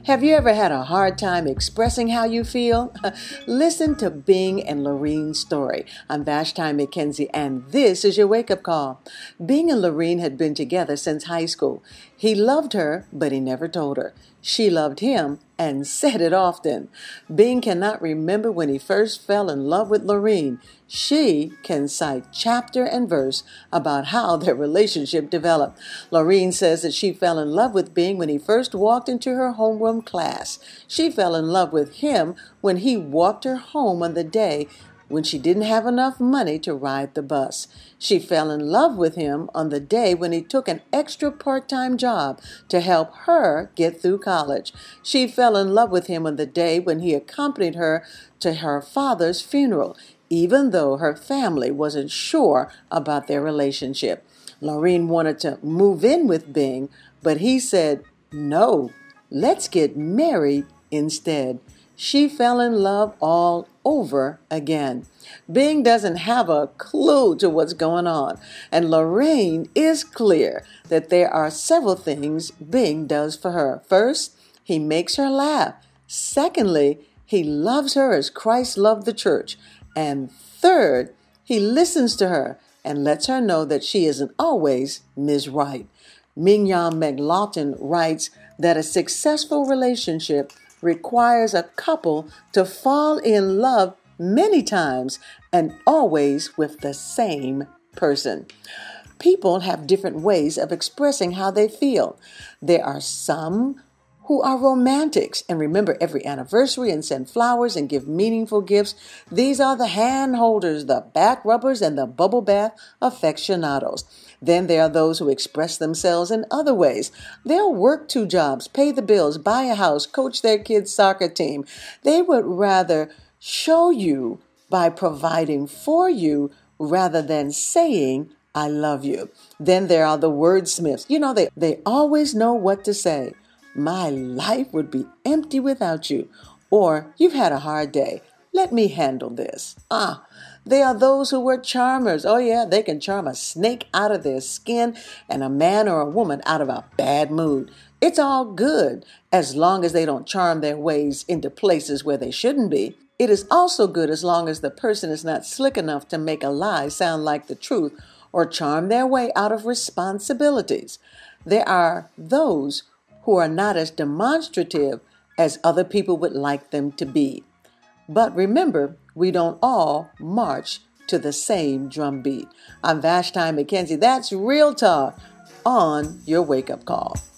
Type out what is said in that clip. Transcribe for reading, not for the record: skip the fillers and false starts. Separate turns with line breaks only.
Have you ever had a hard time expressing how you feel? Listen to Bing and Lorraine's story. I'm Vashti McKenzie, and this is your wake-up call. Bing and Lorraine had been together since high school. He loved her, but he never told her. She loved him and said it often. Bing cannot remember when he first fell in love with Lorraine. She can cite chapter and verse about how their relationship developed. Lorraine says that she fell in love with Bing when he first walked into her homeroom class. She fell in love with him when he walked her home on the day when she didn't have enough money to ride the bus. She fell in love with him on the day when he took an extra part-time job to help her get through college. She fell in love with him on the day when he accompanied her to her father's funeral, even though her family wasn't sure about their relationship. Lorraine wanted to move in with Bing, but he said, "No, let's get married instead." She fell in love all over again. Bing doesn't have a clue to what's going on, and Lorraine is clear that there are several things Bing does for her. First, he makes her laugh. Secondly, he loves her as Christ loved the church. And third, he listens to her and lets her know that she isn't always Ms. Right. Mignon McLaughlin writes that a successful relationship requires a couple to fall in love many times and always with the same person. People have different ways of expressing how they feel. There are some who are romantics and remember every anniversary and send flowers and give meaningful gifts. These are the hand holders, the back rubbers, and the bubble bath aficionados. Then there are those who express themselves in other ways. They'll work 2 jobs, pay the bills, buy a house, coach their kids' soccer team. They would rather show you by providing for you rather than saying, "I love you." Then there are the wordsmiths. They always know what to say. "My life would be empty without you." Or, "You've had a hard day. Let me handle this." They are those who were charmers. Oh yeah, they can charm a snake out of their skin and a man or a woman out of a bad mood. It's all good as long as they don't charm their ways into places where they shouldn't be. It is also good as long as the person is not slick enough to make a lie sound like the truth or charm their way out of responsibilities. There are those who are not as demonstrative as other people would like them to be. But remember, we don't all march to the same drum beat. I'm Vashti McKenzie. That's Real Talk on your wake-up call.